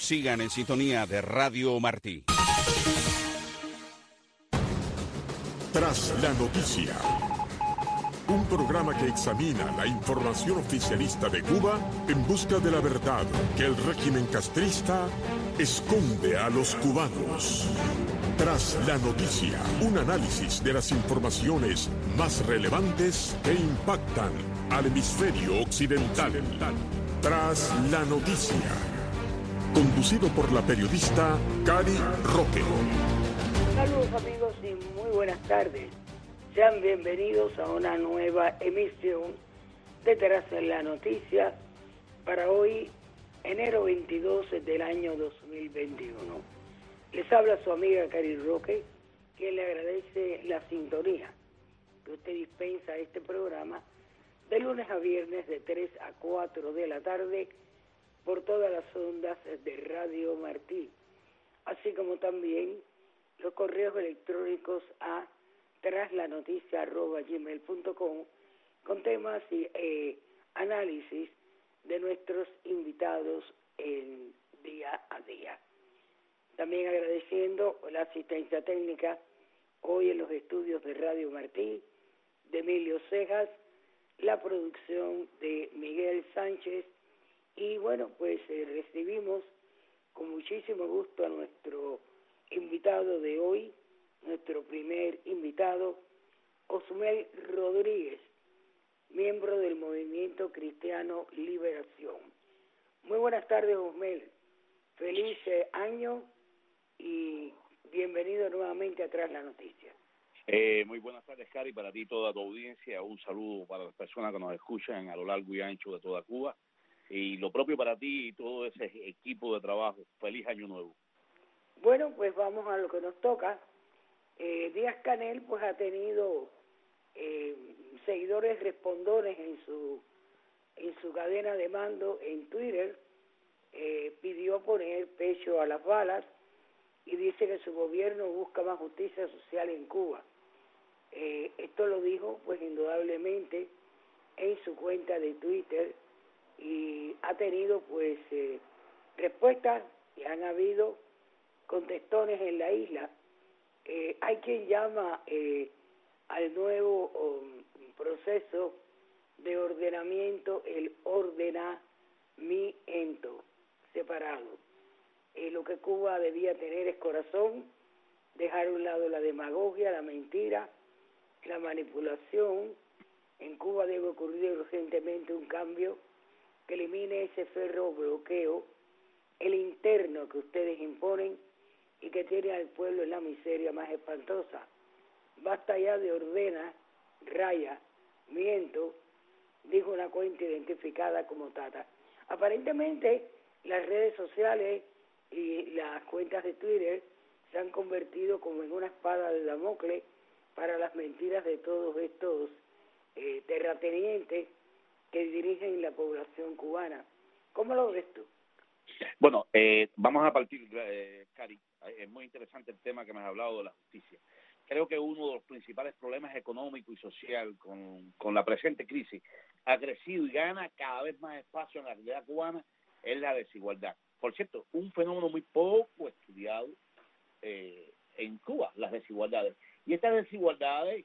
Sigan en sintonía de Radio Martí. Tras la noticia, un programa que examina la información oficialista de Cuba en busca de la verdad que el régimen castrista esconde a los cubanos. Tras la noticia, un análisis de las informaciones más relevantes que impactan al hemisferio occidental. Tras la noticia, conducido por la periodista Cari Roque. Saludos amigos y muy buenas tardes. Sean bienvenidos a una nueva emisión de Tras la Noticia para hoy, enero 22 del año 2021. Les habla su amiga Cari Roque, quien le agradece la sintonía que usted dispensa a este programa de lunes a viernes de 3 a 4 de la tarde por todas las ondas de Radio Martí, así como también los correos electrónicos a traslanoticia@gmail.com con temas y análisis de nuestros invitados en día a día. También agradeciendo la asistencia técnica hoy en los estudios de Radio Martí, de Emilio Cejas, la producción de Miguel Sánchez y bueno, pues recibimos con muchísimo gusto a nuestro invitado de hoy, nuestro primer invitado, Osmel Rodríguez, miembro del Movimiento Cristiano Liberación. Muy buenas tardes, Osmel. Feliz año y bienvenido nuevamente a Tras la Noticia. Muy buenas tardes, Cari, para ti y toda tu audiencia. Un saludo para las personas que nos escuchan a lo largo y ancho de toda Cuba. Y lo propio para ti y todo ese equipo de trabajo. Feliz año nuevo. Bueno, pues vamos a lo que nos toca. Díaz Canel pues ha tenido seguidores respondones en su cadena de mando en Twitter. Pidió poner pecho a las balas y dice que su gobierno busca más justicia social en Cuba. Esto lo dijo pues indudablemente en su cuenta de Twitter y ha tenido pues respuestas y han habido contestones en la isla. Hay quien llama al nuevo proceso de ordenamiento el ordenamiento separado. Lo que Cuba debía tener es corazón, dejar a un lado la demagogia, la mentira, la manipulación. En Cuba debe ocurrir urgentemente un cambio que elimine ese férreo bloqueo, el interno que ustedes imponen y que tiene al pueblo en la miseria más espantosa. Basta ya de ordena, raya, miento, dijo una cuenta identificada como Tata. Aparentemente las redes sociales y las cuentas de Twitter se han convertido como en una espada de Damocles para las mentiras de todos estos terratenientes que dirigen la población cubana. ¿Cómo lo ves tú? Bueno, vamos a partir, Cari. Es muy interesante el tema que me has hablado de la justicia. Creo que uno de los principales problemas económicos y social con la presente crisis ha crecido y gana cada vez más espacio en la realidad cubana es la desigualdad. Por cierto, un fenómeno muy poco estudiado en Cuba, las desigualdades. Y estas desigualdades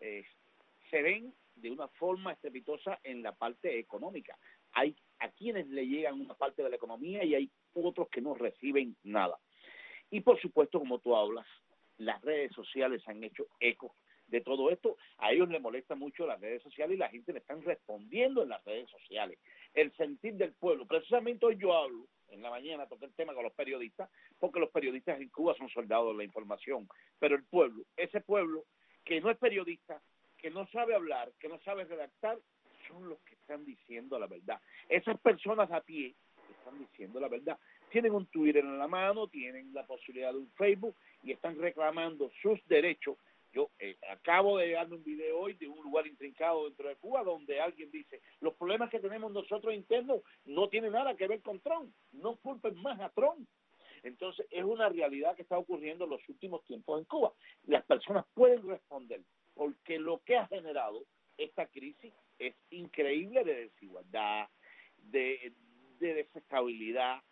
se ven de una forma estrepitosa en la parte económica. Hay a quienes le llegan una parte de la economía y hay otros que no reciben nada. Y por supuesto, como tú hablas, las redes sociales han hecho eco de todo esto. A ellos les molesta mucho las redes sociales y la gente le están respondiendo en las redes sociales. El sentir del pueblo. Precisamente hoy yo hablo, en la mañana toqué el tema con los periodistas, porque los periodistas en Cuba son soldados de la información. Pero el pueblo, ese pueblo que no es periodista, que no sabe hablar, que no sabe redactar, son los que están diciendo la verdad. Esas personas a pie están diciendo la verdad. Tienen un Twitter en la mano, tienen la posibilidad de un Facebook y están reclamando sus derechos. Yo acabo de darme un video hoy de un lugar intrincado dentro de Cuba donde alguien dice, los problemas que tenemos nosotros internos no tienen nada que ver con Trump, no culpen más a Trump. Entonces es una realidad que está ocurriendo en los últimos tiempos en Cuba. Las personas pueden responder porque lo que ha generado esta crisis es increíble de desigualdad, de desestabilidad,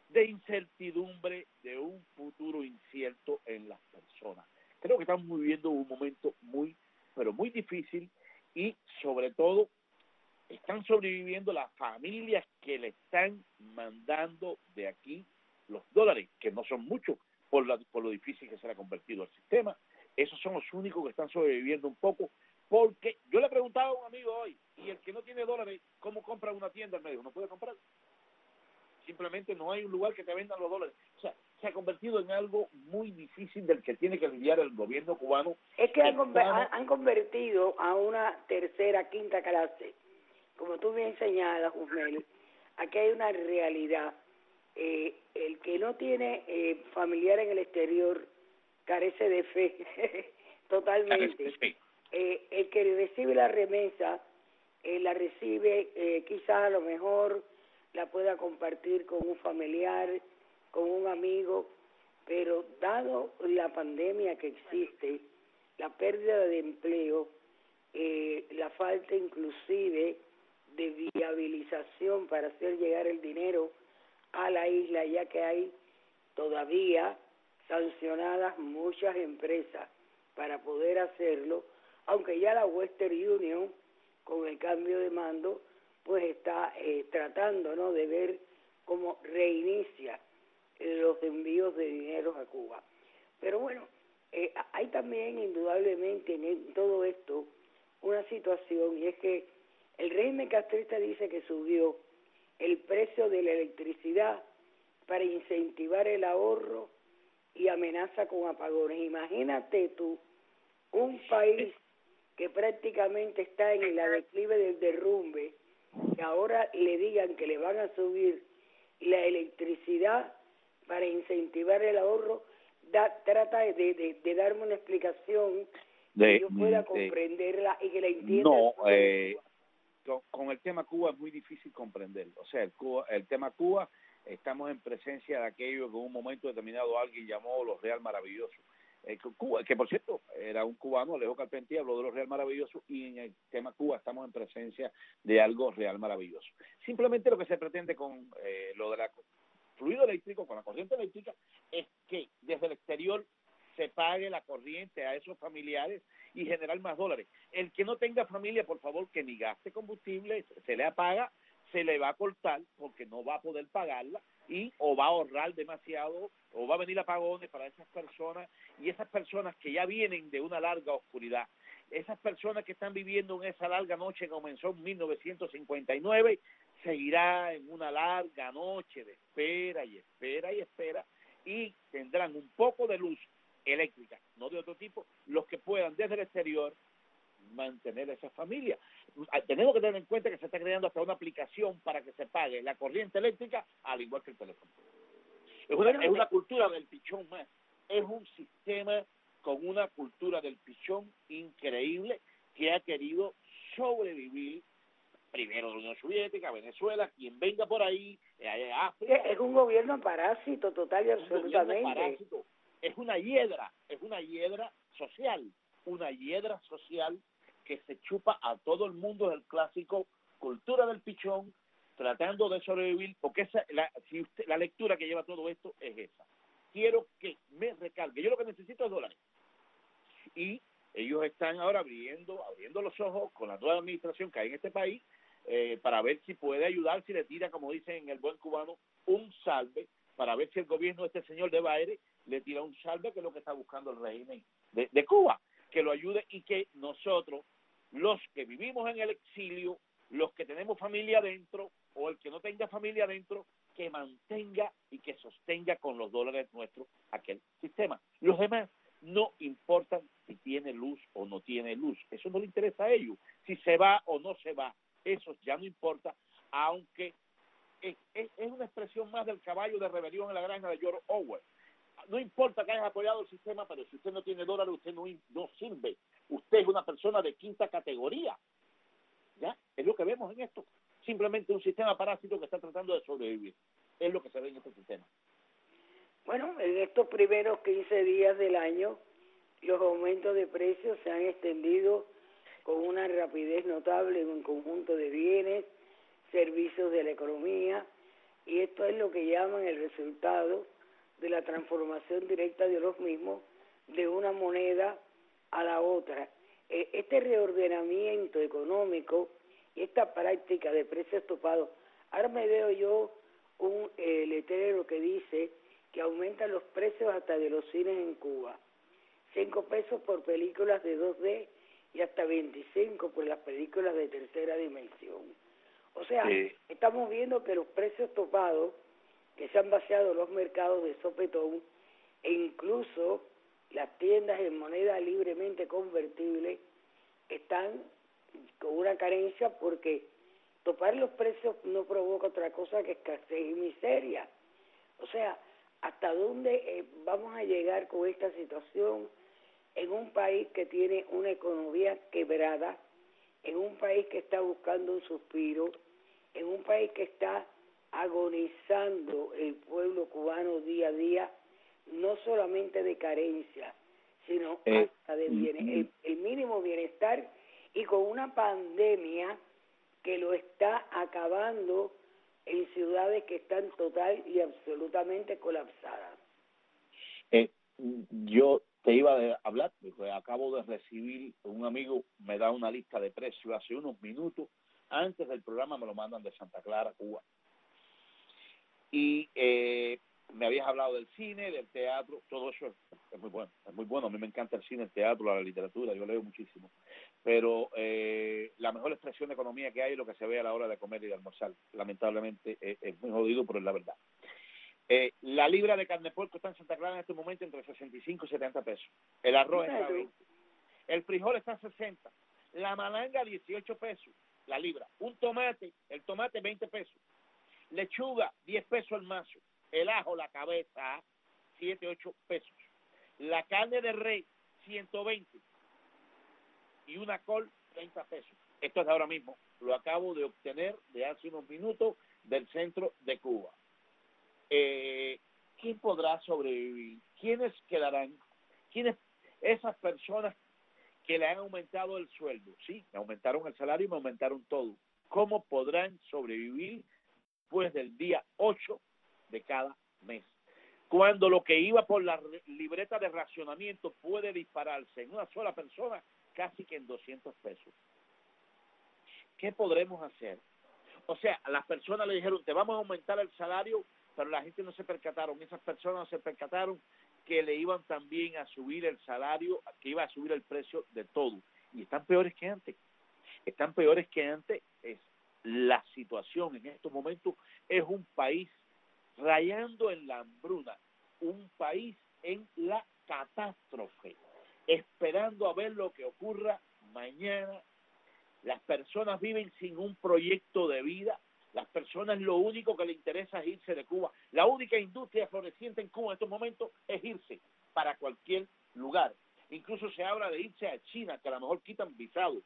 de incertidumbre, de un futuro incierto en las personas. Creo que estamos viviendo un momento muy, pero muy difícil, y sobre todo están sobreviviendo las familias que le están mandando de aquí los dólares, que no son muchos por lo difícil que se le ha convertido el sistema. Esos son los únicos que están sobreviviendo un poco, porque yo le preguntaba a un amigo hoy, y el que no tiene dólares, ¿cómo compra una tienda? Él me dijo, no puede comprar. Simplemente no hay un lugar que te vendan los dólares. O sea, se ha convertido en algo muy difícil del que tiene que lidiar el gobierno cubano. Es que han convertido a una tercera, quinta clase. Como tú bien señalas, Jusmel, aquí hay una realidad. El que no tiene familiar en el exterior carece de fe, totalmente. Sí. El que recibe la remesa, la recibe quizás a lo mejor la pueda compartir con un familiar, con un amigo, pero dado la pandemia que existe, la pérdida de empleo, la falta inclusive de viabilización para hacer llegar el dinero a la isla, ya que hay todavía sancionadas muchas empresas para poder hacerlo, aunque ya la Western Union, con el cambio de mando, pues está tratando, ¿no?, de ver cómo reinicia los envíos de dinero a Cuba. Pero bueno, hay también indudablemente en todo esto una situación, y es que el régimen castrista dice que subió el precio de la electricidad para incentivar el ahorro y amenaza con apagones. Imagínate tú, un país que prácticamente está en la declive del derrumbe, que ahora le digan que le van a subir la electricidad para incentivar el ahorro. Trata de darme una explicación que yo pueda comprenderla y que la entienda. No, con el tema Cuba es muy difícil comprenderlo. O sea, el tema Cuba, estamos en presencia de aquello que en un momento determinado alguien llamó los Real Maravillosos. Cuba, que por cierto era un cubano, Alejo Carpentier, habló de los Real Maravillosos, y en el tema Cuba estamos en presencia de algo real maravilloso. Simplemente lo que se pretende con lo de la fluido eléctrico, con la corriente eléctrica, es que desde el exterior se pague la corriente a esos familiares y generar más dólares. El que no tenga familia, por favor, que ni gaste combustible, se le apaga, se le va a cortar porque no va a poder pagarla, y o va a ahorrar demasiado, o va a venir apagones para esas personas, y esas personas que ya vienen de una larga oscuridad, esas personas que están viviendo en esa larga noche que comenzó en 1959, seguirá en una larga noche de espera y espera y espera, y tendrán un poco de luz eléctrica, no de otro tipo, los que puedan desde el exterior mantener esa familia. Tenemos que tener en cuenta que se está creando hasta una aplicación para que se pague la corriente eléctrica al igual que el teléfono. Es una cultura del pichón más. Es un sistema con una cultura del pichón increíble que ha querido sobrevivir primero la Unión Soviética, Venezuela, quien venga por ahí, África. Es un gobierno parásito total y absolutamente. Es una hiedra social que se chupa a todo el mundo del clásico cultura del pichón, tratando de sobrevivir, porque la lectura que lleva todo esto es esa. Quiero que me recargue, yo lo que necesito es dólares. Y ellos están ahora abriendo los ojos con la nueva administración que hay en este país, para ver si puede ayudar, si le tira, como dicen en el buen cubano, un salve, para ver si el gobierno de este señor de Baere le tira un salve, que es lo que está buscando el régimen de Cuba, que lo ayude, y que nosotros, los que vivimos en el exilio, los que tenemos familia adentro, o el que no tenga familia adentro, que mantenga y que sostenga con los dólares nuestros aquel sistema. Los demás no importan si tiene luz o no tiene luz, eso no le interesa a ellos, si se va o no se va, eso ya no importa, aunque es una expresión más del caballo de rebelión en la granja de George Orwell. No importa que hayas apoyado el sistema, pero si usted no tiene dólares, usted no sirve. Usted es una persona de quinta categoría. ¿Ya? Es lo que vemos en esto. Simplemente un sistema parásito que está tratando de sobrevivir. Es lo que se ve en este sistema. Bueno, en estos primeros 15 días del año, los aumentos de precios se han extendido con una rapidez notable en un conjunto de bienes, servicios de la economía, y esto es lo que llaman el resultado de la transformación directa de los mismos de una moneda a la otra. Este reordenamiento económico y esta práctica de precios topados, ahora me veo yo un letrero que dice que aumentan los precios hasta de los cines en Cuba, 5 pesos por películas de 2D y hasta 25 por las películas de tercera dimensión. O sea, estamos viendo que los precios topados que se han vaciado los mercados de sopetón e incluso las tiendas en moneda libremente convertible están con una carencia porque topar los precios no provoca otra cosa que escasez y miseria. O sea, ¿hasta dónde vamos a llegar con esta situación en un país que tiene una economía quebrada, en un país que está buscando un suspiro, en un país que está agonizando el pueblo cubano día a día, no solamente de carencia, sino hasta de el mínimo bienestar, y con una pandemia que lo está acabando en ciudades que están total y absolutamente colapsadas? Yo te iba a hablar, porque acabo de recibir, un amigo me da una lista de precios hace unos minutos, antes del programa me lo mandan de Santa Clara, Cuba. Y me habías hablado del cine, del teatro, todo eso es muy bueno, a mí me encanta el cine, el teatro, la literatura, yo leo muchísimo, pero la mejor expresión de economía que hay es lo que se ve a la hora de comer y de almorzar. Lamentablemente es muy jodido, pero es la verdad. La libra de carne de puerco está en Santa Clara en este momento entre 65 y 70 pesos, el arroz está a 20, el frijol está a 60, la malanga 18 pesos la libra, el tomate 20 pesos, lechuga 10 pesos el mazo, el ajo, la cabeza 7, 8 pesos, la carne de res 120 y una col 30 pesos. Esto es de ahora mismo, lo acabo de obtener de hace unos minutos del centro de Cuba. ¿Quién podrá sobrevivir? ¿Quiénes quedarán? ¿Quiénes? Esas personas que le han aumentado el sueldo, sí, me aumentaron el salario y me aumentaron todo. ¿Cómo podrán sobrevivir después del día 8 de cada mes? Cuando lo que iba por la libreta de racionamiento puede dispararse en una sola persona casi que en 200 pesos. ¿Qué podremos hacer? O sea, a las personas le dijeron, te vamos a aumentar el salario, pero la gente no se percataron, esas personas no se percataron que le iban también a subir el salario, que iba a subir el precio de todo. Y están peores que antes. Están peores que antes. La situación en estos momentos es un país rayando en la hambruna, un país en la catástrofe, esperando a ver lo que ocurra mañana. Las personas viven sin un proyecto de vida. Las personas lo único que les interesa es irse de Cuba. La única industria floreciente en Cuba en estos momentos es irse para cualquier lugar. Incluso se habla de irse a China, que a lo mejor quitan visados.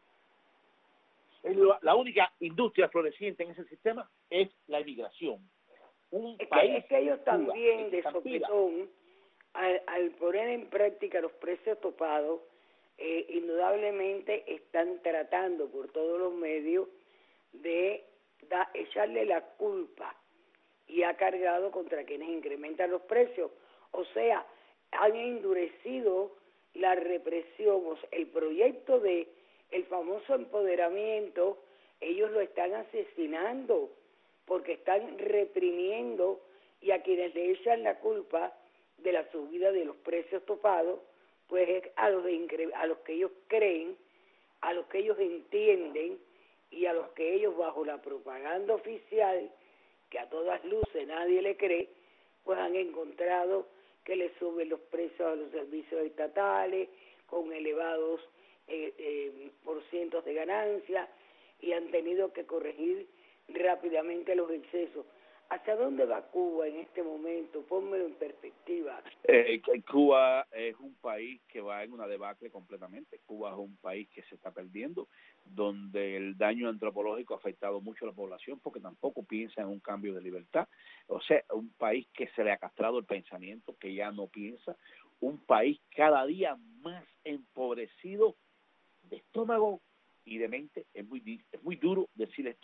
La única industria floreciente en ese sistema es la inmigración. Es que ellos también, de sopetón, al poner en práctica los precios topados, indudablemente están tratando por todos los medios de echarle la culpa, y ha cargado contra quienes incrementan los precios. O sea, han endurecido la represión, o sea, el proyecto de el famoso empoderamiento, ellos lo están asesinando porque están reprimiendo, y a quienes le echan la culpa de la subida de los precios topados, pues es a los que ellos creen, a los que ellos entienden y a los que ellos, bajo la propaganda oficial, que a todas luces nadie le cree, pues han encontrado que le suben los precios a los servicios estatales con elevados porcientos de ganancia, y han tenido que corregir rápidamente los excesos. ¿Hacia dónde va Cuba en este momento? Pónmelo en perspectiva. Cuba es un país que va en una debacle completamente. Cuba es un país que se está perdiendo, donde el daño antropológico ha afectado mucho a la población porque tampoco piensa en un cambio de libertad. O sea, un país que se le ha castrado el pensamiento, que ya no piensa, un país cada día más empobrecido de estómago y de mente. Es muy duro decir esto,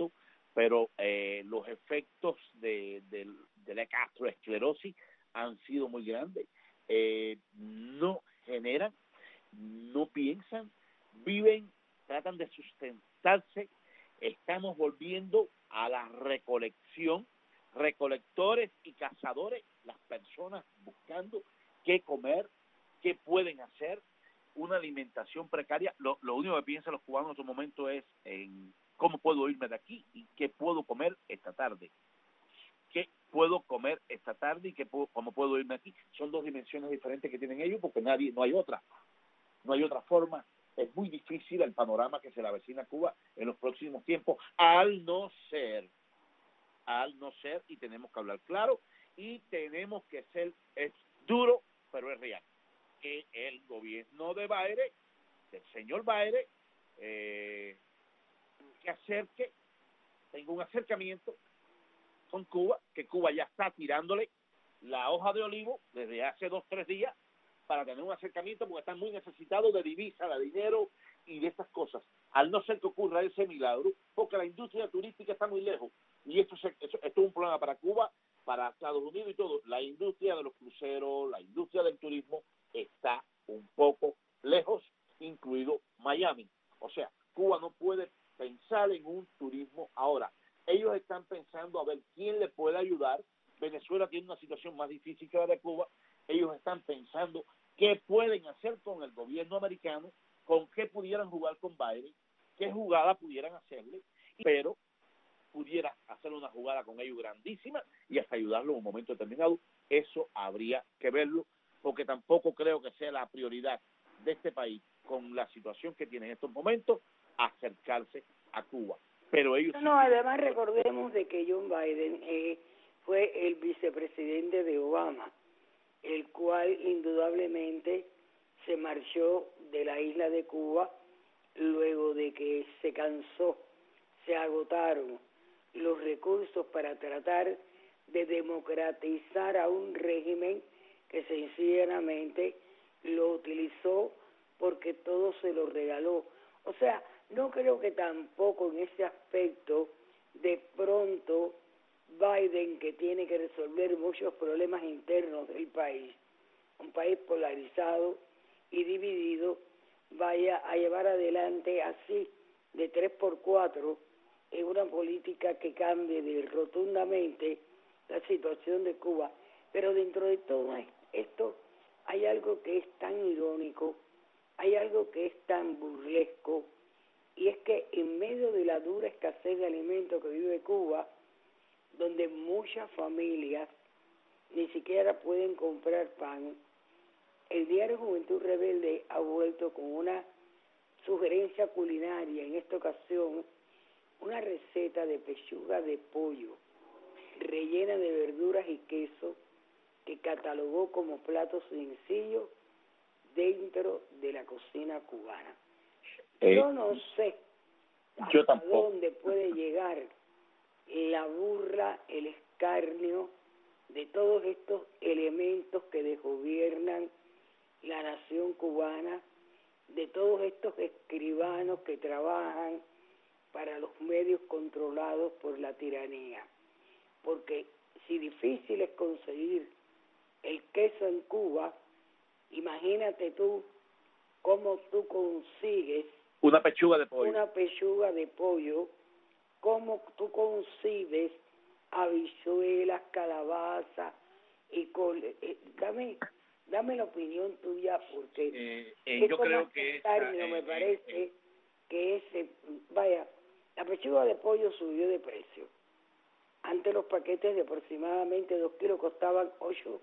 pero los efectos de la gastroesclerosis han sido muy grandes. No generan, no piensan, viven, tratan de sustentarse. Estamos volviendo a la recolección, recolectores y cazadores, las personas buscando qué comer, qué pueden hacer, una alimentación precaria. Lo único que piensan los cubanos en estos momentos es en cómo puedo irme de aquí y qué puedo comer esta tarde. ¿Qué puedo comer esta tarde y cómo puedo irme aquí? Son dos dimensiones diferentes que tienen ellos porque no hay otra forma. Es muy difícil el panorama que se le avecina a Cuba en los próximos tiempos, al no ser, y tenemos que hablar claro, y tenemos que ser, es duro, pero es real, que el gobierno de Biden, del señor Biden, tenga un acercamiento con Cuba, que Cuba ya está tirándole la hoja de olivo desde hace 2-3 días para tener un acercamiento, porque están muy necesitados de divisa, de dinero y de estas cosas. Al no ser que ocurra ese milagro, porque la industria turística está muy lejos, y esto es un problema para Cuba, para Estados Unidos y todo. La industria de los cruceros, la industria del turismo está un poco lejos, incluido Miami. O sea, Cuba no puede pensar en un turismo ahora. Ellos están pensando a ver quién le puede ayudar. Venezuela tiene una situación más difícil que la de Cuba. Ellos están pensando qué pueden hacer con el gobierno americano, con qué pudieran jugar con Biden, qué jugada pudieran hacerle, pero pudiera hacer una jugada con ellos grandísima y hasta ayudarlo en un momento determinado. Eso habría que verlo, porque tampoco creo que sea la prioridad de este país, con la situación que tiene en estos momentos, acercarse a Cuba. Pero ellos... No, además recordemos de que John Biden fue el vicepresidente de Obama, el cual indudablemente se marchó de la isla de Cuba luego de que se cansó, se agotaron los recursos para tratar de democratizar a un régimen que sencillamente lo utilizó porque todo se lo regaló. O sea, no creo que tampoco en ese aspecto de pronto Biden, que tiene que resolver muchos problemas internos del país, un país polarizado y dividido, vaya a llevar adelante así de 3x4 en una política que cambie rotundamente la situación de Cuba. Pero dentro de todo esto hay algo que es tan irónico, hay algo que es tan burlesco, y es que en medio de la dura escasez de alimentos que vive Cuba, donde muchas familias ni siquiera pueden comprar pan, el diario Juventud Rebelde ha vuelto con una sugerencia culinaria, en esta ocasión una receta de pechuga de pollo rellena de verduras y queso, que catalogó como plato sencillo dentro de la cocina cubana. Yo no sé hasta dónde puede llegar la burla, el escarnio de todos estos elementos que desgobiernan la nación cubana, de todos estos escribanos que trabajan para los medios controlados por la tiranía. Porque si difícil es conseguir el queso en Cuba, imagínate tú cómo tú consigues una pechuga de pollo, cómo tú concibes habichuelas, calabaza y col. Dame la opinión tuya, porque yo creo que me parece que la pechuga de pollo subió de precio. Antes los paquetes de aproximadamente 2 kilos costaban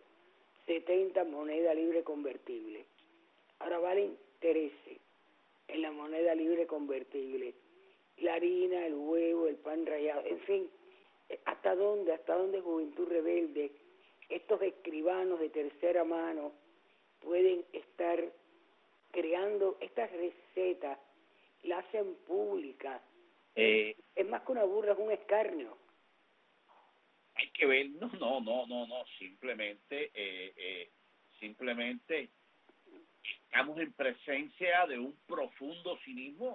8.70 moneda libre convertible. Ahora valen 13 en la moneda libre convertible. La harina, el huevo, el pan rallado, en fin, ¿hasta dónde Juventud Rebelde, estos escribanos de tercera mano, pueden estar creando estas recetas, la hacen públicas? Es más que una burla, es un escarnio. Hay que ver, no, simplemente estamos en presencia de un profundo cinismo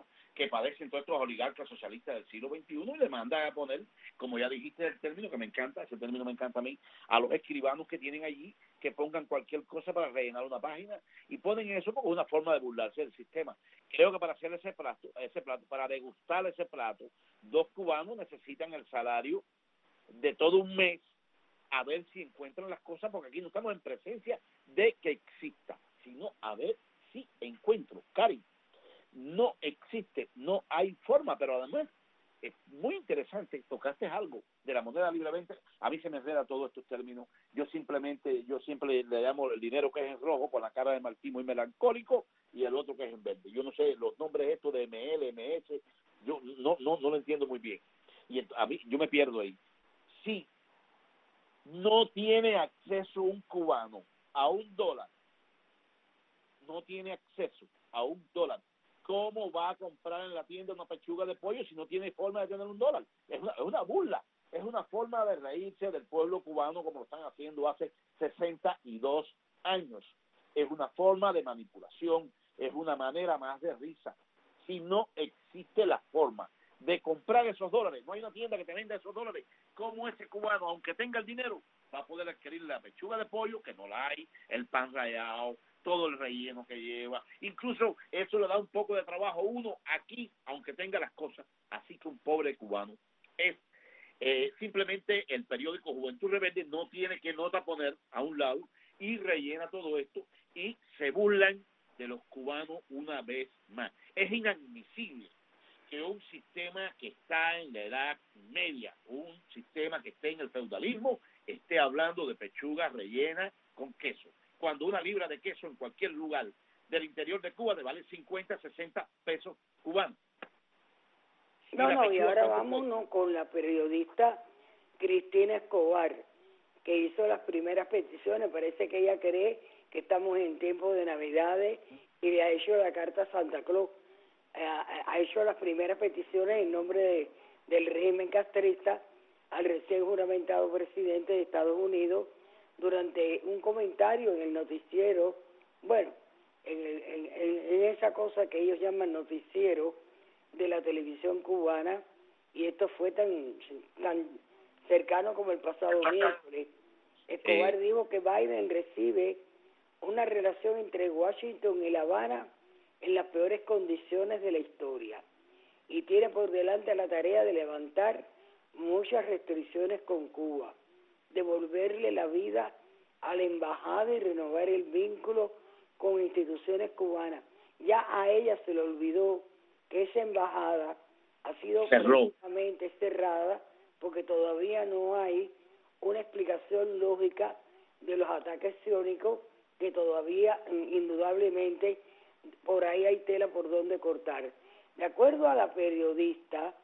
que padecen todos estos oligarcas socialistas del siglo XXI y le mandan a poner, como ya dijiste el término, que me encanta, ese término me encanta a mí, a los escribanos que tienen allí, que pongan cualquier cosa para rellenar una página y ponen eso como una forma de burlarse del sistema. Creo que para hacer ese plato, para degustar ese plato, 2 cubanos necesitan el salario de todo un mes a ver si encuentran las cosas, porque aquí no estamos en presencia de que exista, sino a ver si encuentro. Cari, no existe, no hay forma, pero además es muy interesante, tocaste algo de la moneda libremente, a mí se me enreda todos estos términos, yo siempre le llamo el dinero que es en rojo, con la cara de Martín muy melancólico, y el otro que es en verde. Yo no sé, los nombres estos de ML, MS, yo no lo entiendo muy bien, y a mí yo me pierdo ahí. Sí, no tiene acceso un cubano a $1, no tiene acceso a $1, ¿cómo va a comprar en la tienda una pechuga de pollo si no tiene forma de tener $1? Es una burla, es una forma de reírse del pueblo cubano como lo están haciendo hace 62 años. Es una forma de manipulación, es una manera más de risa. Si no existe la forma de comprar esos dólares, no hay una tienda que te venda esos dólares, ¿cómo ese cubano, aunque tenga el dinero, va a poder adquirir la pechuga de pollo, que no la hay, el pan rallado, todo el relleno que lleva? Incluso eso le da un poco de trabajo a uno aquí, aunque tenga las cosas. Así que un pobre cubano es simplemente el periódico Juventud Rebelde no tiene que nota poner a un lado y rellena todo esto y se burlan de los cubanos una vez más. Es inadmisible que un sistema que está en la Edad Media, un sistema que esté en el feudalismo, esté hablando de pechuga rellena con queso, cuando una libra de queso en cualquier lugar del interior de Cuba le vale 50, 60 pesos cubanos. Y ahora vámonos con la periodista Cristina Escobar, que hizo las primeras peticiones. Parece que ella cree que estamos en tiempo de Navidades y le ha hecho la carta a Santa Claus. Ha hecho las primeras peticiones en nombre del régimen castrista al recién juramentado presidente de Estados Unidos durante un comentario en el noticiero, en esa cosa que ellos llaman noticiero de la televisión cubana, y esto fue tan cercano como el pasado miércoles. Escobar dijo que Biden recibe una relación entre Washington y La Habana en las peores condiciones de la historia y tiene por delante la tarea de levantar muchas restricciones con Cuba, devolverle la vida a la embajada y renovar el vínculo con instituciones cubanas. Ya a ella se le olvidó que esa embajada ha sido completamente cerrada porque todavía no hay una explicación lógica de los ataques sionista, que todavía indudablemente por ahí hay tela por donde cortar. De acuerdo a la periodista,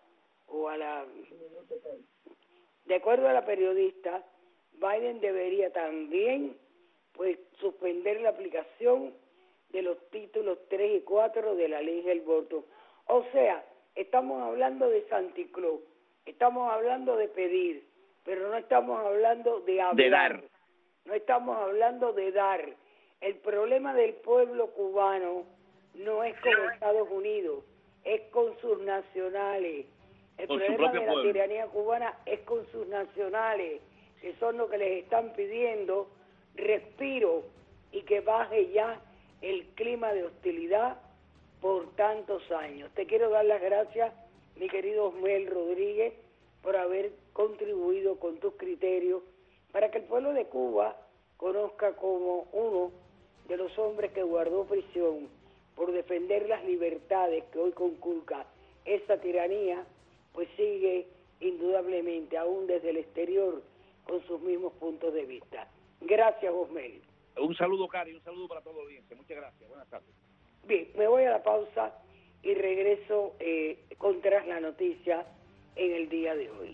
Biden debería también suspender la aplicación de los títulos 3 y 4 de la ley del aborto. O sea, estamos hablando de Santa Claus, estamos hablando de pedir, pero no estamos hablando de hablar, de dar. No estamos hablando de dar. El problema del pueblo cubano no es con Estados Unidos, es con sus nacionales. El problema de la tiranía cubana es con sus nacionales, que son los que les están pidiendo respiro y que baje ya el clima de hostilidad por tantos años. Te quiero dar las gracias, mi querido Osmel Rodríguez, por haber contribuido con tus criterios para que el pueblo de Cuba conozca como uno de los hombres que guardó prisión por defender las libertades que hoy conculca esa tiranía, pues sigue indudablemente aún desde el exterior con sus mismos puntos de vista. Gracias, Osmel. Un saludo, Cari, un saludo para toda la audiencia. Muchas gracias. Buenas tardes. Bien, me voy a la pausa y regreso con Tras la Noticia en el día de hoy.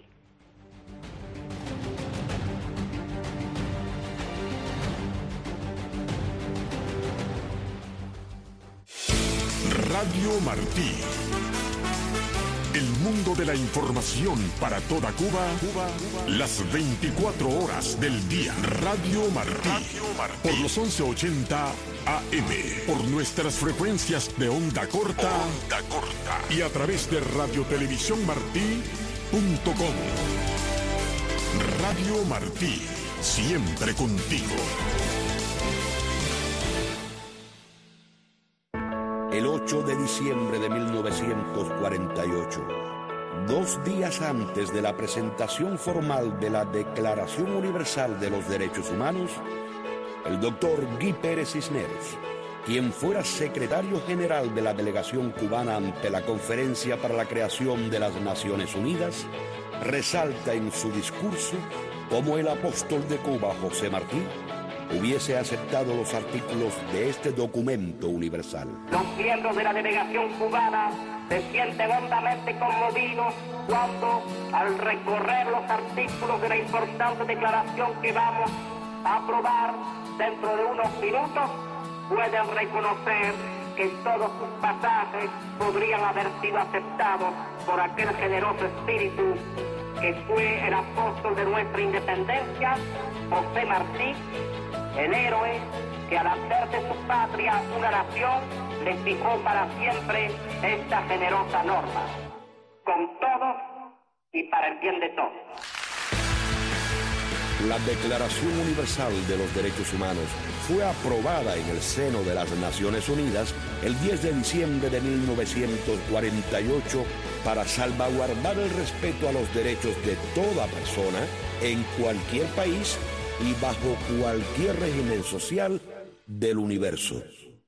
Radio Martí, el El mundo de la información para toda Cuba, las 24 horas del día. Radio Martí. Por los 1180 AM. Por nuestras frecuencias de onda corta. Y a través de radiotelevisiónmartí.com. Radio Martí. Siempre contigo. El 8 de diciembre de 1948, 2 días antes de la presentación formal de la Declaración Universal de los Derechos Humanos, el doctor Guy Pérez Cisneros, quien fuera secretario general de la delegación cubana ante la Conferencia para la Creación de las Naciones Unidas, resalta en su discurso cómo el apóstol de Cuba, José Martí, hubiese aceptado los artículos de este documento universal. Los miembros de la delegación cubana se sienten hondamente conmovidos cuando, al recorrer los artículos de la importante declaración que vamos a aprobar dentro de unos minutos, pueden reconocer que todos sus pasajes podrían haber sido aceptados por aquel generoso espíritu que fue el apóstol de nuestra independencia, José Martí, el héroe que al hacer de su patria una nación le fijó para siempre esta generosa norma, con todos y para el bien de todos. La Declaración Universal de los Derechos Humanos fue aprobada en el seno de las Naciones Unidas el 10 de diciembre de 1948 para salvaguardar el respeto a los derechos de toda persona en cualquier país y bajo cualquier régimen social del universo.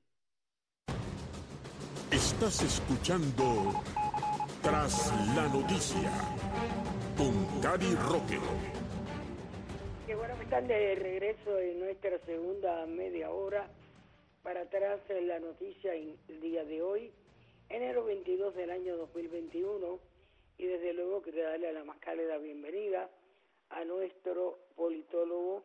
Estás escuchando Tras la Noticia con Cari Roque. Que bueno, están de regreso en nuestra segunda media hora para Tras la Noticia el día de hoy, enero 22 del año 2021, y desde luego quiero darle la más cálida bienvenida a nuestro politólogo,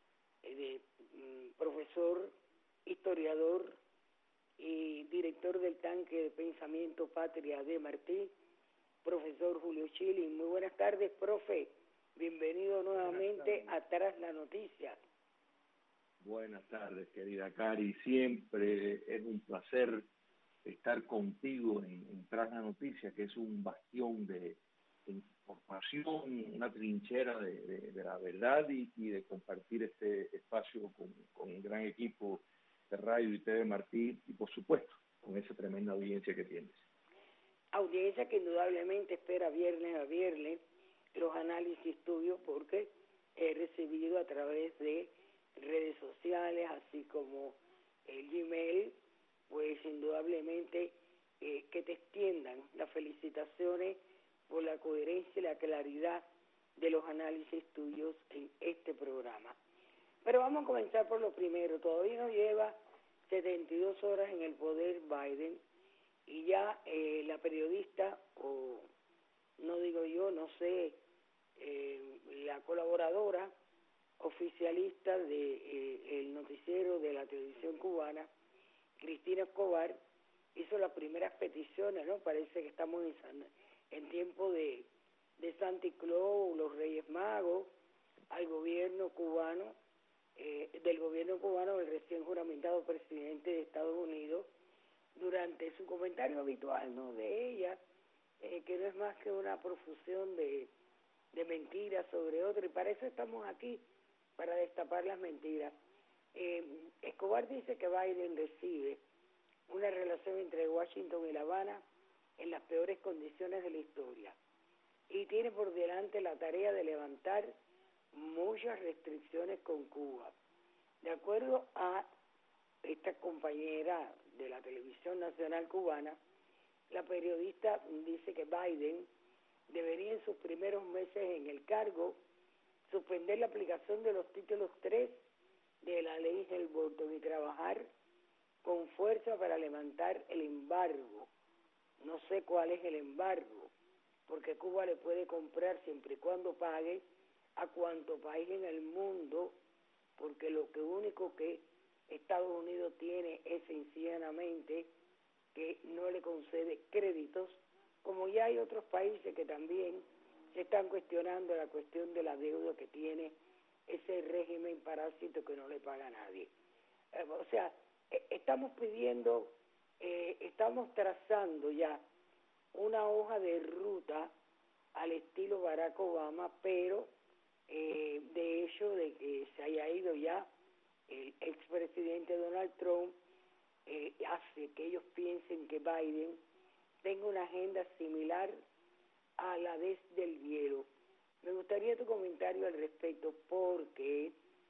profesor, historiador y director del tanque de pensamiento Patria de Martí, profesor Julio Schilling. Muy buenas tardes, profe. Bienvenido nuevamente a Tras la Noticia. Buenas tardes, querida Cari. Siempre es un placer estar contigo en Tras la Noticia, que es un bastión de información, una trinchera de la verdad y de compartir este espacio con un gran equipo de Radio y TV Martí y, por supuesto, con esa tremenda audiencia que tienes. Audiencia que indudablemente espera viernes a viernes los análisis tuyos, porque he recibido a través de redes sociales, así como el Gmail, pues indudablemente que te extiendan las felicitaciones por la coherencia y la claridad de los análisis tuyos en este programa. Pero vamos a comenzar por lo primero. Todavía nos lleva 72 horas en el poder Biden, y ya la periodista, o no digo yo, no sé, la colaboradora oficialista de el noticiero de la televisión cubana, Cristina Escobar, hizo las primeras peticiones, ¿no? Parece que estamos en tiempo de Santa Claus, los Reyes Magos, al gobierno cubano, del gobierno cubano, el recién juramentado presidente de Estados Unidos, durante su comentario habitual, ¿no?, de ella, que no es más que una profusión de mentiras sobre otro, y para eso estamos aquí, para destapar las mentiras. Escobar dice que Biden recibe una relación entre Washington y La Habana en las peores condiciones de la historia, y tiene por delante la tarea de levantar muchas restricciones con Cuba. De acuerdo a esta compañera de la televisión nacional cubana, la periodista dice que Biden debería en sus primeros meses en el cargo suspender la aplicación de los títulos 3 de la ley Helm-Burton y trabajar con fuerza para levantar el embargo. No sé cuál es el embargo, porque Cuba le puede comprar siempre y cuando pague a cuanto país en el mundo, porque lo único que Estados Unidos tiene es sencillamente que no le concede créditos como ya hay otros países que también se están cuestionando la cuestión de la deuda que tiene ese régimen parásito que no le paga a nadie. O sea, estamos pidiendo, estamos trazando ya una hoja de ruta al estilo Barack Obama, pero de hecho de que se haya ido ya el expresidente Donald Trump, hace que ellos piensen que Biden tenga una agenda similar a la del hielo. Me gustaría tu comentario al respecto, porque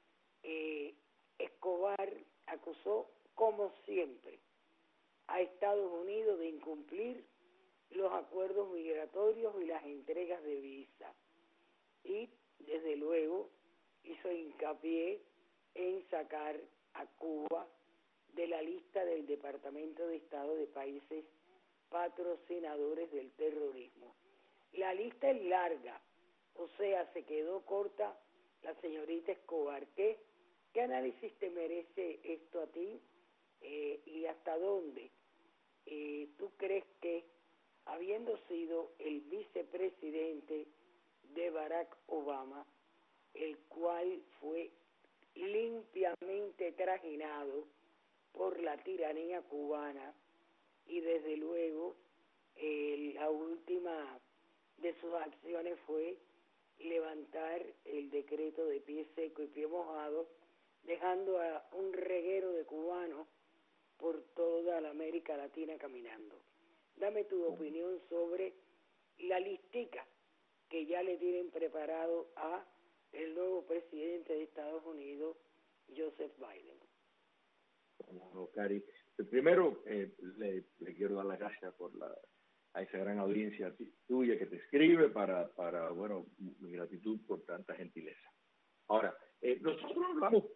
Escobar acusó, como siempre, a Estados Unidos de incumplir los acuerdos migratorios y las entregas de visa. Y, desde luego, hizo hincapié en sacar a Cuba de la lista del Departamento de Estado de países patrocinadores del terrorismo. La lista es larga, o sea, se quedó corta la señorita Escobar. ¿Qué análisis te merece esto a ti? ¿Y hasta dónde tú crees que, habiendo sido el vicepresidente de Barack Obama, el cual fue limpiamente trajinado por la tiranía cubana, y desde luego la última de sus acciones fue levantar el decreto de pie seco y pie mojado, dejando a un reguero de cubanos por toda la América Latina caminando? Dame tu opinión sobre la listica que ya le tienen preparado a el nuevo presidente de Estados Unidos, Joseph Biden. Bueno, Cari, primero le quiero dar las gracias a esa gran audiencia tuya que te escribe para bueno, mi gratitud por tanta gentileza. Ahora, nosotros hablamos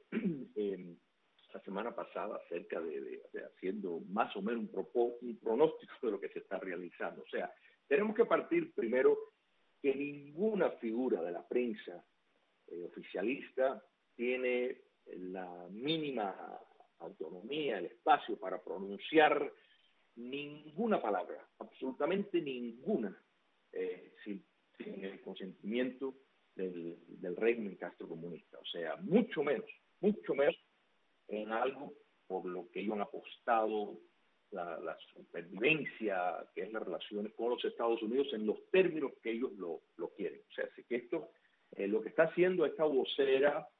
la semana pasada acerca de haciendo más o menos un pronóstico de lo que se está realizando. O sea, tenemos que partir primero que ninguna figura de la prensa oficialista tiene la mínima autonomía, el espacio para pronunciar ninguna palabra, absolutamente ninguna, sin el consentimiento del régimen castrocomunista. O sea, mucho menos en algo por lo que ellos han apostado la supervivencia, que es las relaciones con los Estados Unidos en los términos que ellos lo quieren. O sea, así que esto, lo que está haciendo esta vocera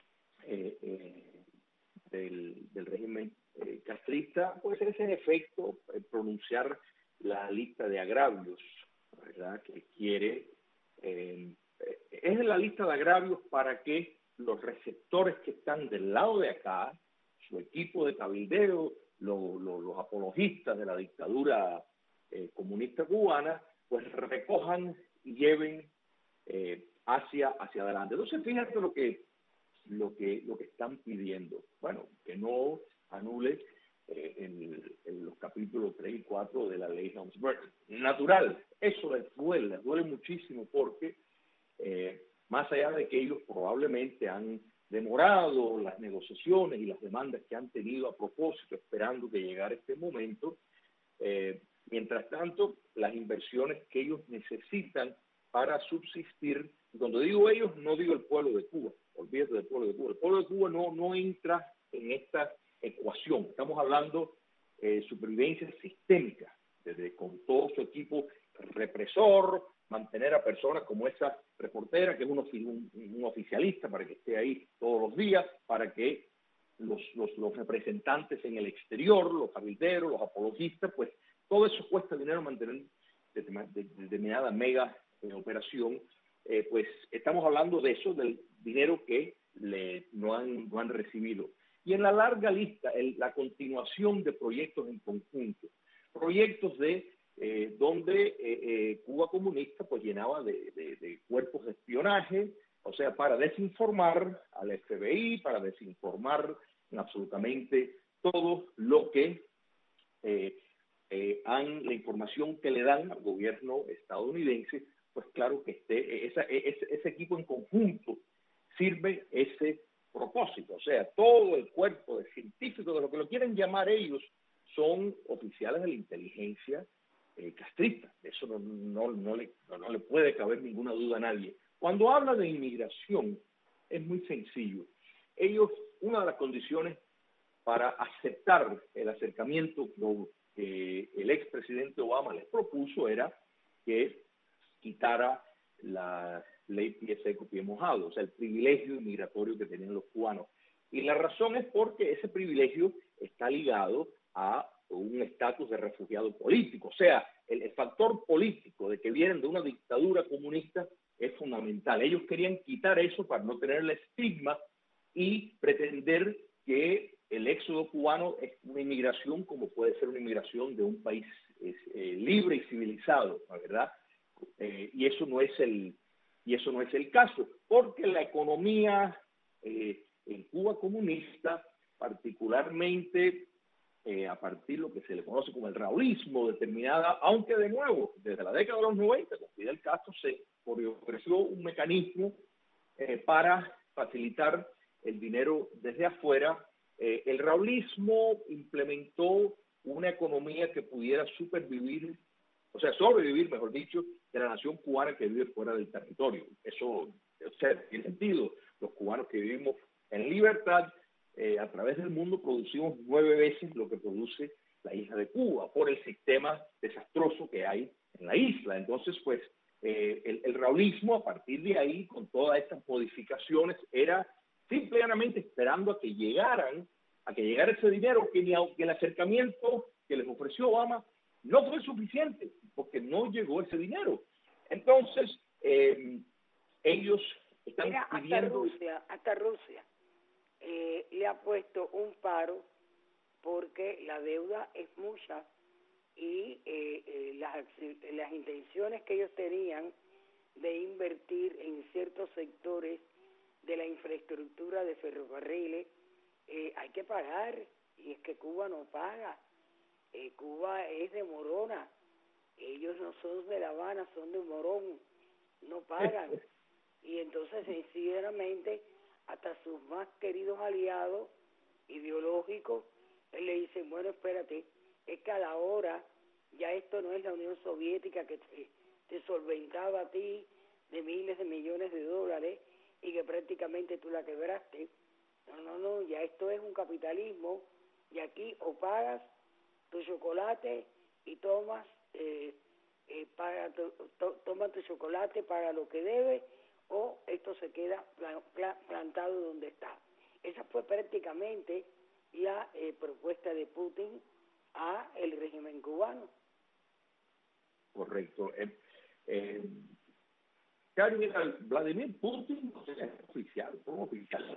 del régimen castrista, pues es en efecto pronunciar la lista de agravios, ¿verdad?, que quiere. Es la lista de agravios para que los receptores que están del lado de acá, su equipo de cabildeo, los apologistas de la dictadura comunista cubana, pues recojan y lleven hacia adelante. Entonces, fíjate lo que están pidiendo. Bueno, que no anule en los capítulos 3 y 4 de la ley Helms-Burton. Natural, eso les duele muchísimo, porque más allá de que ellos probablemente han demorado las negociaciones y las demandas que han tenido a propósito, esperando que llegara este momento, mientras tanto, las inversiones que ellos necesitan para subsistir, y cuando digo ellos, no digo el pueblo de Cuba, olvídate del pueblo de Cuba. El pueblo de Cuba no entra en esta ecuación. Estamos hablando de supervivencia sistémica, desde con todo su equipo represor, mantener a personas como esa reportera, que es un oficialista, para que esté ahí todos los días, para que los representantes en el exterior, los cabilderos, los apologistas, pues todo eso cuesta dinero mantener determinada mega operación. Pues estamos hablando de eso, del dinero que no han recibido. Y en la larga lista, la continuación de proyectos en conjunto, proyectos donde Cuba comunista pues llenaba de cuerpos de espionaje, o sea, para desinformar al FBI, para desinformar en absolutamente todo lo que la información que le dan al gobierno estadounidense, pues claro que ese equipo en conjunto sirve ese propósito. O sea, todo el cuerpo de científicos, de lo que lo quieren llamar ellos, son oficiales de la inteligencia castrista. Eso no le puede caber ninguna duda a nadie. Cuando habla de inmigración, es muy sencillo. Una de las condiciones para aceptar el acercamiento que el expresidente Obama les propuso era que quitara la ley pie seco, pie mojado, o sea, el privilegio inmigratorio que tenían los cubanos. Y la razón es porque ese privilegio está ligado a un estatus de refugiado político. O sea, el factor político de que vienen de una dictadura comunista es fundamental. Ellos querían quitar eso para no tener el estigma y pretender que el éxodo cubano es una inmigración como puede ser una inmigración de un país libre y civilizado, ¿la verdad? Y eso no es el caso, porque la economía en Cuba comunista, particularmente a partir de lo que se le conoce como el raúlismo, determinada, aunque de nuevo, desde la década de los 90, con Fidel Castro se ofreció un mecanismo para facilitar el dinero desde afuera. El raúlismo implementó una economía que pudiera sobrevivir, mejor dicho, de la nación cubana que vive fuera del territorio. Eso, tiene sentido. Los cubanos que vivimos en libertad, a través del mundo, producimos 9 veces lo que produce la isla de Cuba, por el sistema desastroso que hay en la isla. Entonces, pues, el raúlismo, a partir de ahí, con todas estas modificaciones, era simplemente esperando a que llegara ese dinero, que ni aunque el acercamiento que les ofreció Obama no fue suficiente, porque no llegó ese dinero. Entonces, ellos están pidiendo... Hasta Rusia le ha puesto un paro porque la deuda es mucha y las intenciones que ellos tenían de invertir en ciertos sectores de la infraestructura de ferrocarriles, hay que pagar, y es que Cuba no paga. Cuba es de Morona, ellos no son de La Habana, son de Morón, no pagan. Y entonces, sinceramente, hasta sus más queridos aliados ideológicos le dicen, bueno, espérate, es que a la hora ya esto no es la Unión Soviética que te solventaba a ti de miles de millones de dólares y que prácticamente tú la quebraste. No, ya esto es un capitalismo y aquí o pagas tu chocolate y tomas toma tu chocolate, paga lo que debes, o esto se queda plantado donde está. Esa fue prácticamente la propuesta de Putin a el régimen cubano. Correcto. Vladimir Putin es oficial, como oficial.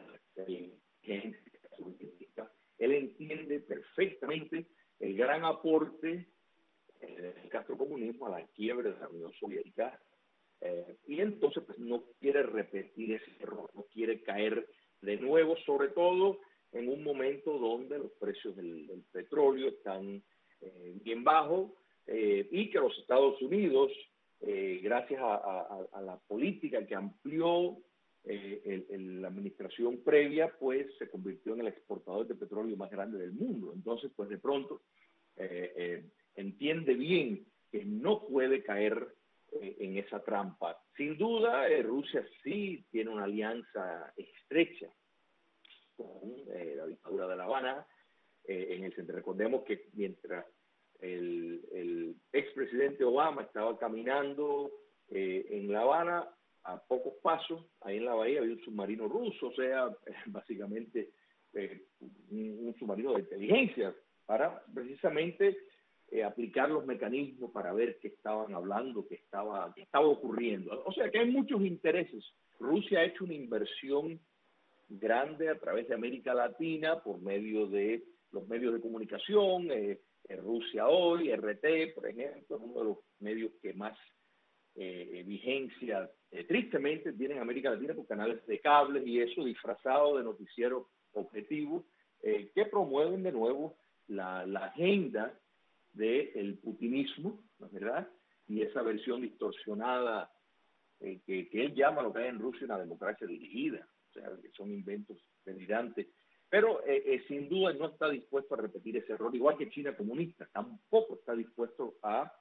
Él entiende perfectamente el gran aporte del castrocomunismo a la quiebra de la Unión Soviética, y entonces pues no quiere repetir ese error, no quiere caer de nuevo, sobre todo en un momento donde los precios del petróleo están bien bajos, y que los Estados Unidos, gracias a la política que amplió la administración previa, pues se convirtió en el exportador de petróleo más grande del mundo. Entonces, pues de pronto entiende bien que no puede caer en esa trampa. Sin duda, Rusia sí tiene una alianza estrecha con la dictadura de La Habana, en el centro. Recordemos que mientras el expresidente Obama estaba caminando en La Habana, a pocos pasos, ahí en la bahía había un submarino ruso, o sea, básicamente un submarino de inteligencia, para precisamente aplicar los mecanismos para ver qué estaban hablando, qué estaba ocurriendo. O sea que hay muchos intereses. Rusia ha hecho una inversión grande a través de América Latina por medio de los medios de comunicación, Rusia Hoy, RT, por ejemplo, es uno de los medios que más vigencia, tristemente, tiene en América Latina por canales de cables y eso disfrazado de noticieros objetivos que promueven de nuevo la agenda del putinismo, ¿no es verdad? Y esa versión distorsionada que él llama lo que hay en Rusia una democracia dirigida, o sea, que son inventos delirantes. Pero sin duda no está dispuesto a repetir ese error, igual que China comunista, tampoco está dispuesto a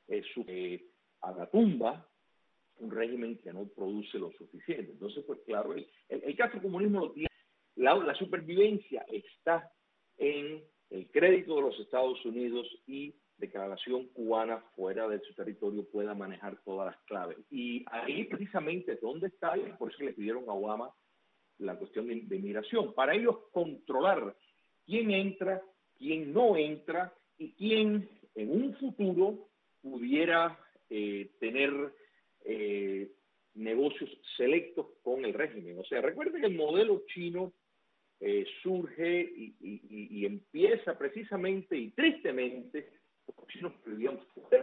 a la tumba un régimen que no produce lo suficiente. Entonces, pues claro, el castrocomunismo lo tiene. La supervivencia está en el crédito de los Estados Unidos y declaración cubana fuera de su territorio pueda manejar todas las claves. Y ahí precisamente es donde está, y por eso le pidieron a Obama la cuestión de inmigración, para ellos controlar quién entra, quién no entra y quién en un futuro pudiera tener negocios selectos con el régimen. O sea, recuerden que el modelo chino surge y empieza precisamente y tristemente los chinos que vivían fuera.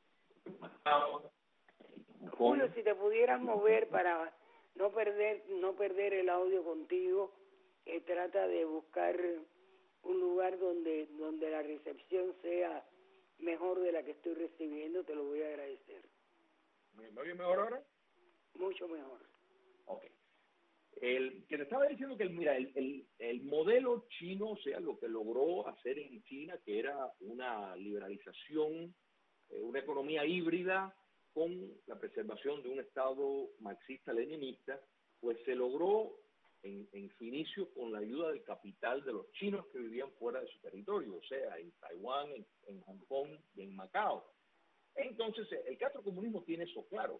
Julio, si te pudieras mover para no perder el audio contigo, trata de buscar un lugar donde la recepción sea mejor de la que estoy recibiendo, te lo voy a agradecer. ¿Me oye mejor ahora? Mucho mejor. Ok. Que te estaba diciendo que, mira, el modelo chino, o sea, lo que logró hacer en China, que era una liberalización, una economía híbrida con la preservación de un Estado marxista-leninista, pues se logró en su inicio con la ayuda del capital de los chinos que vivían fuera de su territorio, o sea, en Taiwán, en Hong Kong y en Macao. Entonces, el castrocomunismo tiene eso claro.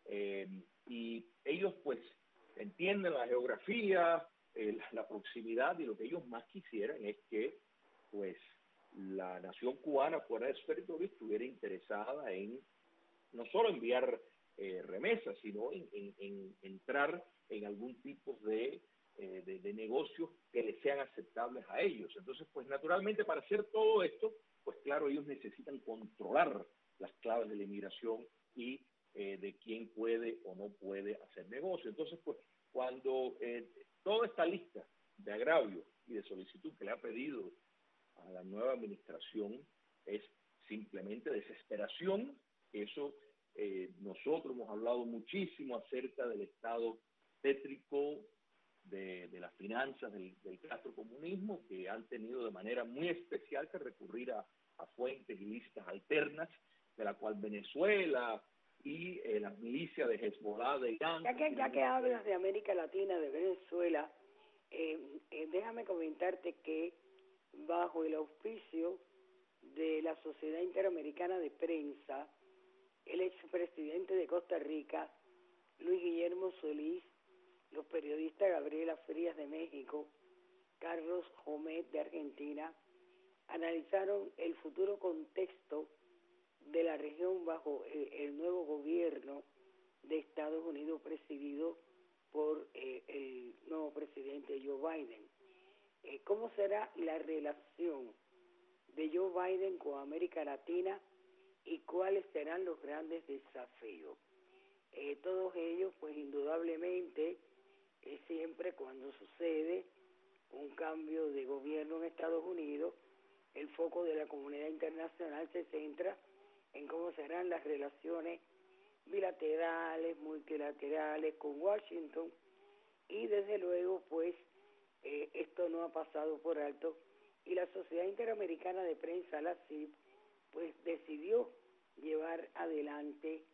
Y ellos, pues, entienden la geografía, la proximidad, y lo que ellos más quisieran es que, pues, la nación cubana fuera de su territorio estuviera interesada en no solo enviar remesas, sino en entrar en algún tipo de negocios que les sean aceptables a ellos. Entonces, pues naturalmente para hacer todo esto, pues claro, ellos necesitan controlar las claves de la inmigración y de quién puede o no puede hacer negocio. Entonces, pues cuando toda esta lista de agravios y de solicitud que le ha pedido a la nueva administración es simplemente desesperación. Eso nosotros hemos hablado muchísimo acerca del estado tétrico de las finanzas del castrocomunismo, que han tenido de manera muy especial que recurrir a fuentes ilícitas alternas, de la cual Venezuela y las milicias de Hezbollah de Irán. Ya que hablas de América Latina, de Venezuela, déjame comentarte que bajo el auspicio de la Sociedad Interamericana de Prensa, el expresidente de Costa Rica, Luis Guillermo Solís, los periodistas Gabriela Frías de México, Carlos Homet de Argentina, analizaron el futuro contexto de la región bajo el nuevo gobierno de Estados Unidos presidido por el nuevo presidente Joe Biden. ¿Cómo será la relación de Joe Biden con América Latina y cuáles serán los grandes desafíos? Todos ellos, pues indudablemente, siempre cuando sucede un cambio de gobierno en Estados Unidos, el foco de la comunidad internacional se centra en cómo serán las relaciones bilaterales, multilaterales con Washington, y desde luego pues esto no ha pasado por alto, y la Sociedad Interamericana de Prensa, la CIP, pues decidió llevar adelante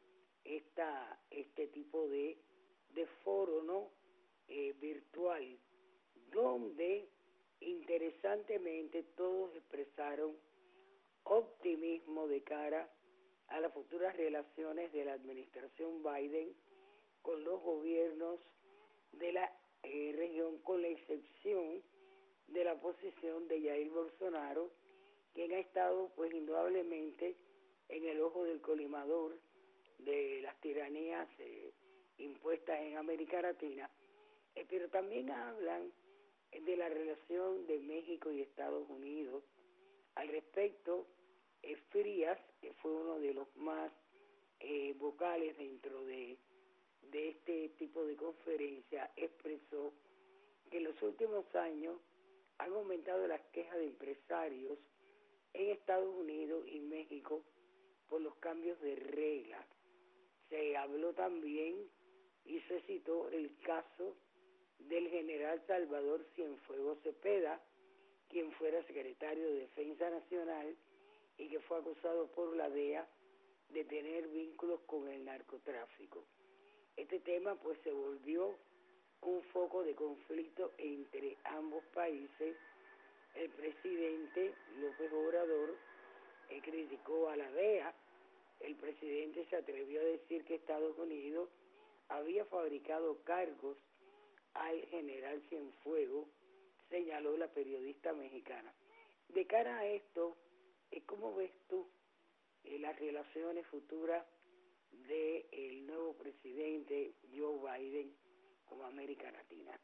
este tipo de foro, ¿no? Virtual, donde interesantemente todos expresaron optimismo de cara a las futuras relaciones de la administración Biden con los gobiernos de la región, con la excepción de la posición de Jair Bolsonaro, quien ha estado pues indudablemente en el ojo del colimador de las tiranías impuestas en América Latina, pero también hablan de la relación de México y Estados Unidos. Al respecto, Frías, que fue uno de los más vocales dentro de este tipo de conferencia, expresó que en los últimos años han aumentado las quejas de empresarios en Estados Unidos y México por los cambios de reglas. Se habló también y se citó el caso del general Salvador Cienfuegos Cepeda, quien fuera secretario de Defensa Nacional y que fue acusado por la DEA de tener vínculos con el narcotráfico. Este tema pues se volvió un foco de conflicto entre ambos países. El presidente López Obrador criticó a la DEA. El presidente se atrevió a decir que Estados Unidos había fabricado cargos al general Cienfuegos, señaló la periodista mexicana. De cara a esto, ¿cómo ves tú las relaciones futuras del nuevo presidente Joe Biden con América Latina?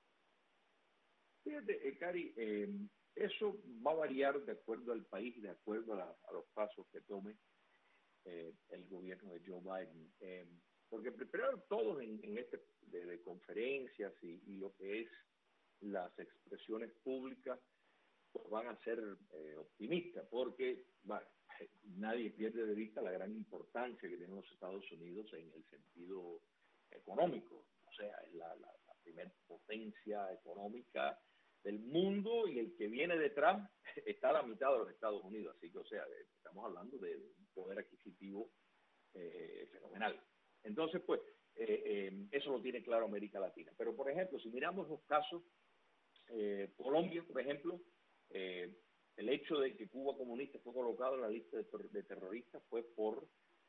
Fíjate, Cari, eso va a variar de acuerdo al país, de acuerdo a los pasos que tome el gobierno de Joe Biden. Porque primero todos en este de conferencias y lo que es las expresiones públicas pues van a ser optimistas, porque bueno, nadie pierde de vista la gran importancia que tienen los Estados Unidos en el sentido económico. O sea, es la primera potencia económica del mundo y el que viene detrás está a la mitad de los Estados Unidos. Así que, o sea, estamos hablando de un poder adquisitivo fenomenal. Entonces, pues, eso lo tiene claro América Latina. Pero, por ejemplo, si miramos los casos, Colombia, por ejemplo, el hecho de que Cuba comunista fue colocado en la lista de terroristas fue por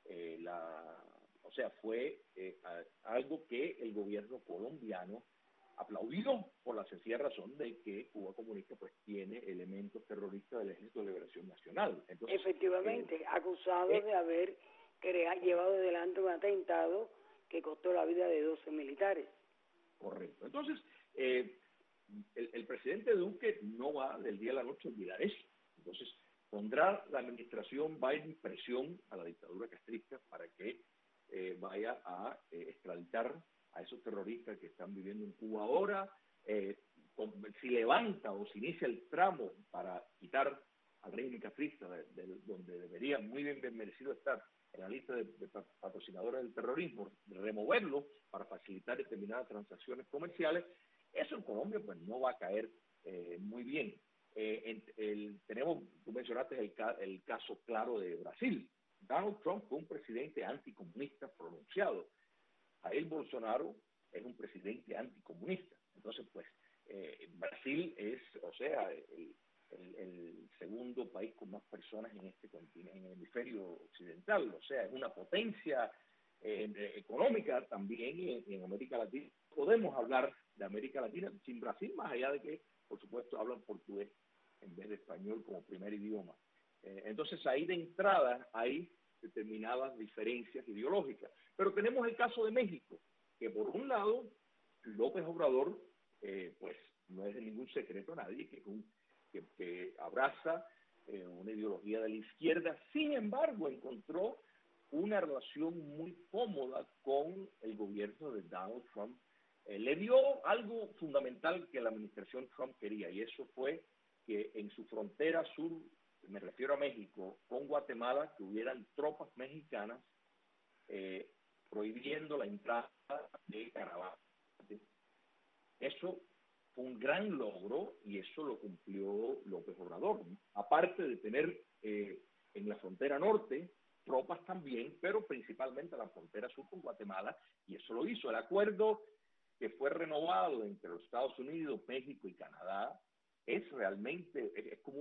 fue algo que el gobierno colombiano aplaudido por la sencilla razón de que Cuba comunista pues tiene elementos terroristas del Ejército de Liberación Nacional. Entonces, efectivamente, acusados de haber llevado adelante un atentado que costó la vida de 12 militares. Correcto. Entonces, el presidente Duque no va del día a la noche a olvidar eso. Entonces, pondrá la administración Biden presión a la dictadura castrista para que vaya a extraditar a esos terroristas que están viviendo en Cuba ahora. Si levanta o se inicia el tramo para quitar al régimen castrista, donde debería muy bien merecido estar en la lista de patrocinadores del terrorismo, removerlo para facilitar determinadas transacciones comerciales, eso en Colombia pues no va a caer muy bien. Tú mencionaste el caso claro de Brasil. Donald Trump fue un presidente anticomunista pronunciado. Jair Bolsonaro es un presidente anticomunista. Entonces, pues, Brasil es, o sea, el segundo país con más personas en este continente, en el hemisferio occidental. O sea, es una potencia económica también en América Latina. Podemos hablar de América Latina sin Brasil, más allá de que, por supuesto, hablan portugués en vez de español como primer idioma. Entonces, ahí de entrada hay determinadas diferencias ideológicas. Pero tenemos el caso de México, que por un lado, López Obrador, pues no es de ningún secreto a nadie, que abraza una ideología de la izquierda. Sin embargo, encontró una relación muy cómoda con el gobierno de Donald Trump. Le dio algo fundamental que la administración Trump quería, y eso fue que en su frontera sur, me refiero a México, con Guatemala, que hubieran tropas mexicanas prohibiendo la entrada de caravanas. Eso fue un gran logro y eso lo cumplió López Obrador, ¿no? Aparte de tener en la frontera norte tropas también, pero principalmente en la frontera sur con Guatemala, y eso lo hizo. El acuerdo que fue renovado entre los Estados Unidos, México y Canadá es realmente, es como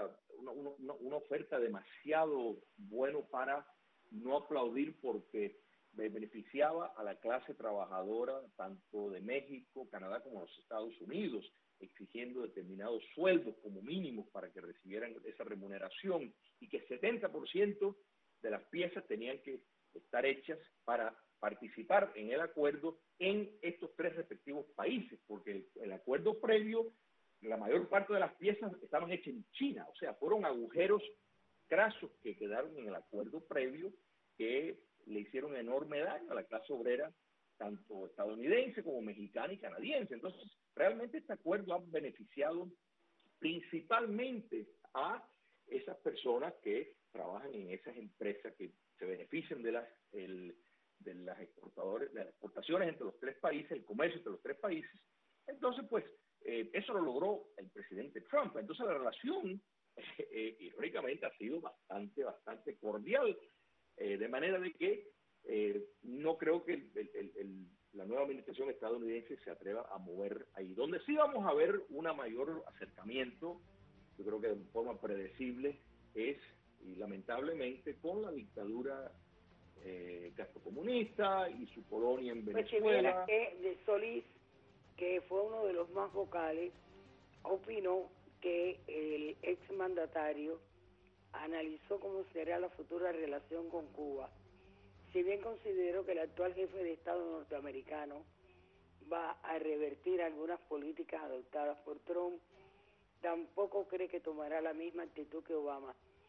una oferta demasiado bueno para no aplaudir, porque beneficiaba a la clase trabajadora tanto de México, Canadá como los Estados Unidos, exigiendo determinados sueldos como mínimos para que recibieran esa remuneración, y que 70% de las piezas tenían que estar hechas para participar en el acuerdo en estos tres respectivos países, porque el acuerdo previo, la mayor parte de las piezas estaban hechas en China. O sea, fueron agujeros crasos que quedaron en el acuerdo previo que le hicieron enorme daño a la clase obrera, tanto estadounidense como mexicana y canadiense. Entonces, realmente este acuerdo ha beneficiado principalmente a esas personas que trabajan en esas empresas que se benefician de las exportaciones entre los tres países, el comercio entre los tres países. Entonces, pues, eso lo logró el presidente Trump. Entonces, la relación, irónicamente, ha sido bastante cordial. De manera de que no creo que la nueva administración estadounidense se atreva a mover ahí. Donde sí vamos a ver un mayor acercamiento, yo creo que de forma predecible, es, y lamentablemente, con la dictadura castrocomunista y su colonia en Venezuela. Pues de Solís, que fue uno de los más vocales, opinó que el exmandatario analizó cómo será la futura relación con Cuba. Si bien considero que el actual jefe de Estado norteamericano va a revertir algunas políticas adoptadas por Trump, tampoco cree que tomará la misma actitud que Obama.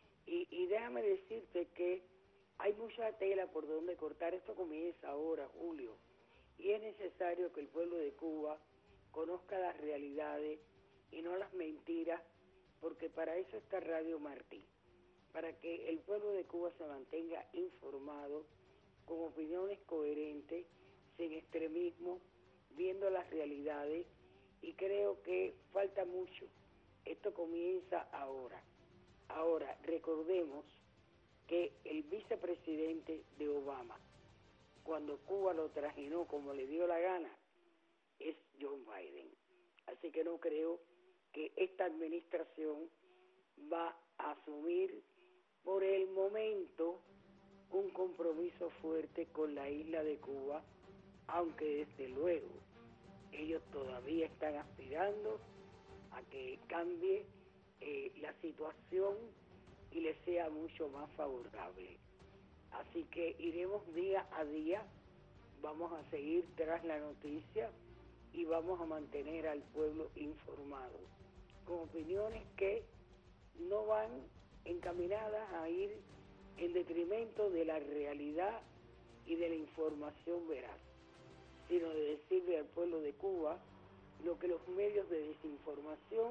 Y déjame decirte que hay mucha tela por donde cortar. Esto comienza ahora, Julio, y es necesario que el pueblo de Cuba conozca las realidades y no las mentiras, porque para eso está Radio Martí, para que el pueblo de Cuba se mantenga informado, con opiniones coherentes, sin extremismo, viendo las realidades, y creo que falta mucho. Esto comienza ahora. Ahora, recordemos que el vicepresidente de Obama, cuando Cuba lo trajinó como le dio la gana, es John Biden. Así que no creo que esta administración va a asumir por el momento un compromiso fuerte con la isla de Cuba, aunque desde luego ellos todavía están aspirando a que cambie la situación y les sea mucho más favorable. Así que iremos día a día, vamos a seguir tras la noticia y vamos a mantener al pueblo informado, con opiniones que no van encaminadas a ir en detrimento de la realidad y de la información veraz, sino de decirle al pueblo de Cuba lo que los medios de desinformación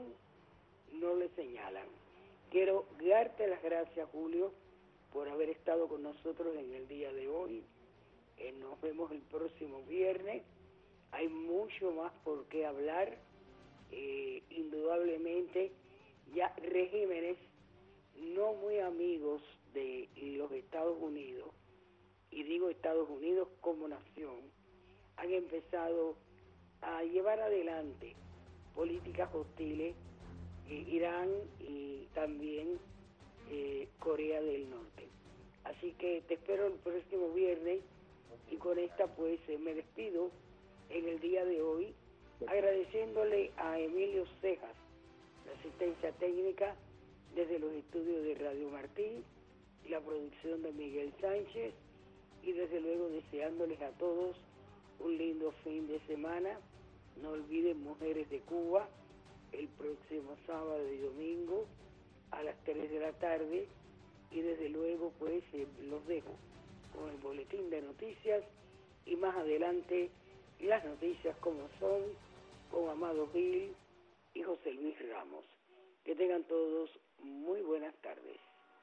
no le señalan. Quiero darte las gracias, Julio, por haber estado con nosotros en el día de hoy. Nos vemos el próximo viernes. Hay mucho más por qué hablar. Indudablemente, ya regímenes no muy amigos de los Estados Unidos, y digo Estados Unidos como nación, han empezado a llevar adelante políticas hostiles, Irán y también Corea del Norte. Así que te espero el próximo viernes, y con esta pues me despido en el día de hoy, agradeciéndole a Emilio Cejas la asistencia técnica desde los estudios de Radio Martí, la producción de Miguel Sánchez, y desde luego deseándoles a todos un lindo fin de semana. No olviden Mujeres de Cuba, el próximo sábado y domingo a las 3 de la tarde, y desde luego pues los dejo con el boletín de noticias y más adelante las noticias como son, con Amado Gil y José Luis Ramos. Que tengan todos muy buenas tardes.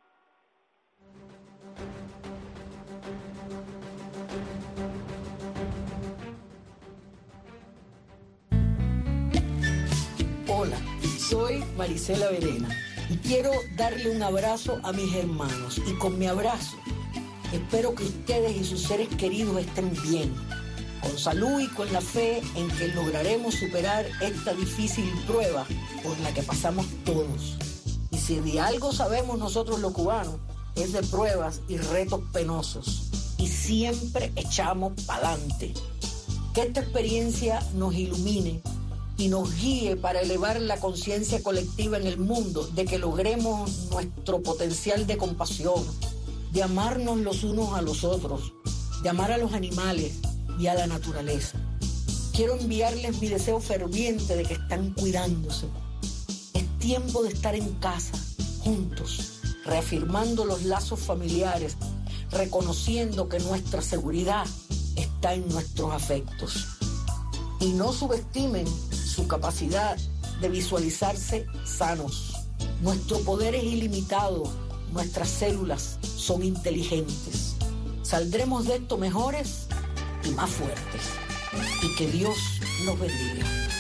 Hola, soy Marisela Verena y quiero darle un abrazo a mis hermanos, y con mi abrazo espero que ustedes y sus seres queridos estén bien, con salud y con la fe en que lograremos superar esta difícil prueba por la que pasamos todos. Y si de algo sabemos nosotros los cubanos, es de pruebas y retos penosos, y siempre echamos pa'lante. Que esta experiencia nos ilumine y nos guíe para elevar la conciencia colectiva en el mundo, de que logremos nuestro potencial de compasión, de amarnos los unos a los otros, de amar a los animales y a la naturaleza. Quiero enviarles mi deseo ferviente de que están cuidándose. Es tiempo de estar en casa, juntos, reafirmando los lazos familiares, reconociendo que nuestra seguridad está en nuestros afectos. Y no subestimen su capacidad de visualizarse sanos. Nuestro poder es ilimitado, nuestras células son inteligentes. Saldremos de esto mejores y más fuertes. Y que Dios nos bendiga.